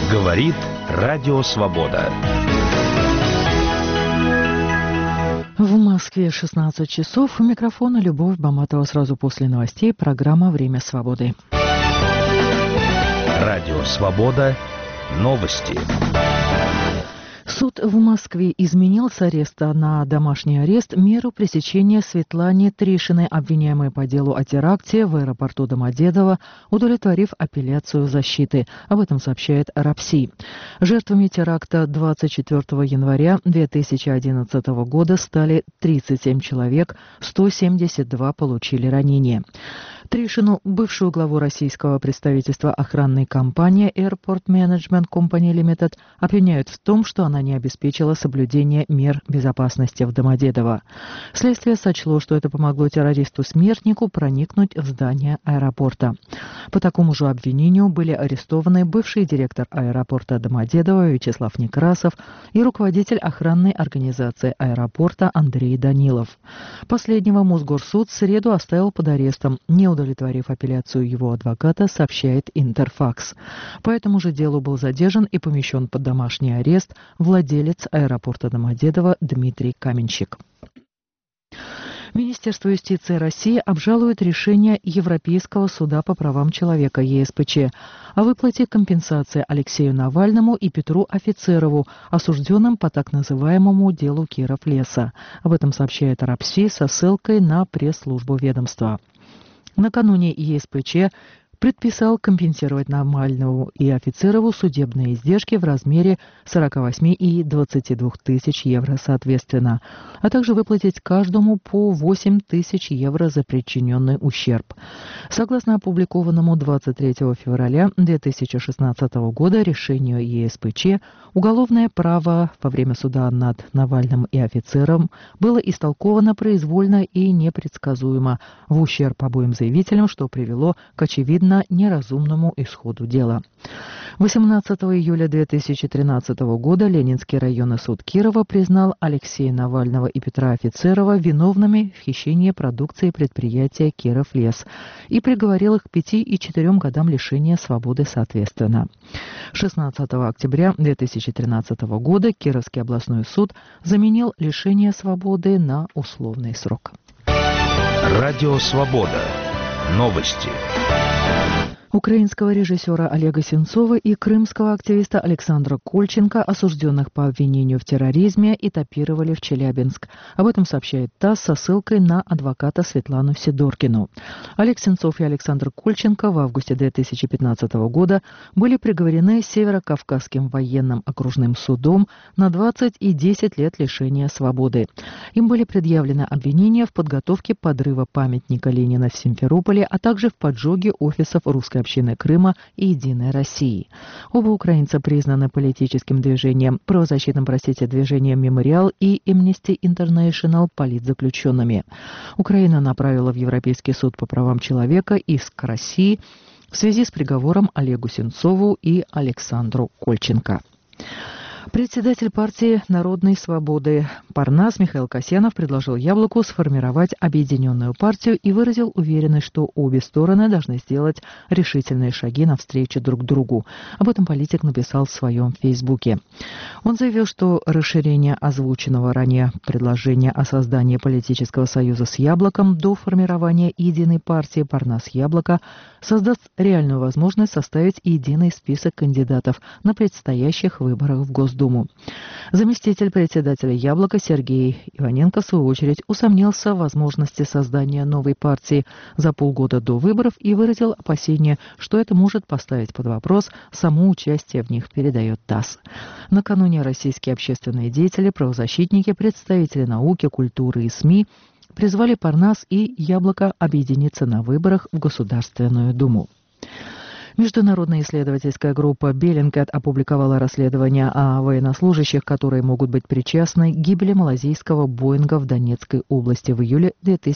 Говорит Радио Свобода. В Москве 16 часов. У микрофона Любовь Баматова. Сразу после новостей программа «Время свободы». Радио Свобода. Новости. Суд в Москве изменил с ареста на домашний арест меру пресечения Светлане Тришиной, обвиняемой по делу о теракте в аэропорту Домодедово, удовлетворив апелляцию защиты. Об этом сообщает РАПСИ. Жертвами теракта 24 января 2011 года стали 37 человек, 172 получили ранения. Тришину, бывшую главу российского представительства охранной компании Airport Management Company Limited, обвиняют в том, что она не обеспечила соблюдение мер безопасности в Домодедово. Следствие сочло, что это помогло террористу-смертнику проникнуть в здание аэропорта. По такому же обвинению были арестованы бывший директор аэропорта Домодедово Вячеслав Некрасов и руководитель охранной организации аэропорта Андрей Данилов. Последнего Мосгорсуд в среду оставил под арестом, не удовлетворив апелляцию его адвоката, сообщает Интерфакс. По этому же делу был задержан и помещен под домашний арест владелец аэропорта Домодедово Дмитрий Каменщик. Министерство юстиции России обжалует решение Европейского суда по правам человека ЕСПЧ о выплате компенсации Алексею Навальному и Петру Офицерову, осужденным по так называемому делу Киров-Леса. Об этом сообщает РАПСИ со ссылкой на пресс-службу ведомства. Накануне ЕСПЧ предписал компенсировать Навальному и Офицерову судебные издержки в размере 48 и 22 тысяч евро соответственно, а также выплатить каждому по 8 тысяч евро за причиненный ущерб. Согласно опубликованному 23 февраля 2016 года решению ЕСПЧ, уголовное право во время суда над Навальным и Офицеровым было истолковано произвольно и непредсказуемо в ущерб обоим заявителям, что привело к очевидно неразумному исходу дела. 18 июля 2013 года Ленинский районный суд Кирова признал Алексея Навального и Петра Офицерова виновными в хищении продукции предприятия «Киров-Лес» и приговорил их к 5 и 4 годам лишения свободы соответственно. 16 октября 2013 года Кировский областной суд заменил лишение свободы на условный срок. Радио Свобода. Новости. Украинского режиссера Олега Сенцова и крымского активиста Александра Кольченко, осужденных по обвинению в терроризме, этапировали в Челябинск. Об этом сообщает ТАСС со ссылкой на адвоката Светлану Сидоркину. Олег Сенцов и Александр Кольченко в августе 2015 года были приговорены Северокавказским военным окружным судом на 20 и 10 лет лишения свободы. Им были предъявлены обвинения в подготовке подрыва памятника Ленина в Симферополе, а также в поджоге офисов русской общины Крыма и «Единой России». Оба украинца признаны политическим движением, правозащитным, движением «Мемориал» и Amnesty International политзаключенными. Украина направила в Европейский суд по правам человека иск России в связи с приговором Олегу Сенцову и Александру Кольченко. Председатель партии «Народной свободы» Парнас Михаил Касьянов предложил Яблоку сформировать объединенную партию и выразил уверенность, что обе стороны должны сделать решительные шаги навстречу друг другу. Об этом политик написал в своем Фейсбуке. Он заявил, что расширение озвученного ранее предложения о создании политического союза с Яблоком до формирования единой партии Парнас-Яблоко создаст реальную возможность составить единый список кандидатов на предстоящих выборах в Госдуму. Заместитель председателя «Яблока» Сергей Иваненко, в свою очередь, усомнился в возможности создания новой партии за полгода до выборов и выразил опасение, что это может поставить под вопрос само участие в них, передает ТАСС. Накануне российские общественные деятели, правозащитники, представители науки, культуры и СМИ призвали Парнас и Яблоко объединиться на выборах в Государственную Думу. Международная исследовательская группа Bellingcat опубликовала расследование о военнослужащих, которые могут быть причастны к гибели малазийского Боинга в Донецкой области в июле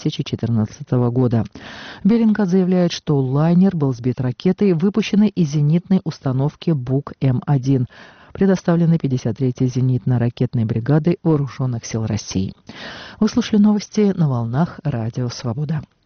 2014 года. Bellingcat заявляет, что лайнер был сбит ракетой, выпущенной из зенитной установки Бук-М1, предоставленной 53-й зенитно-ракетной бригадой Вооруженных сил России. Вы слушали новости на волнах Радио Свобода.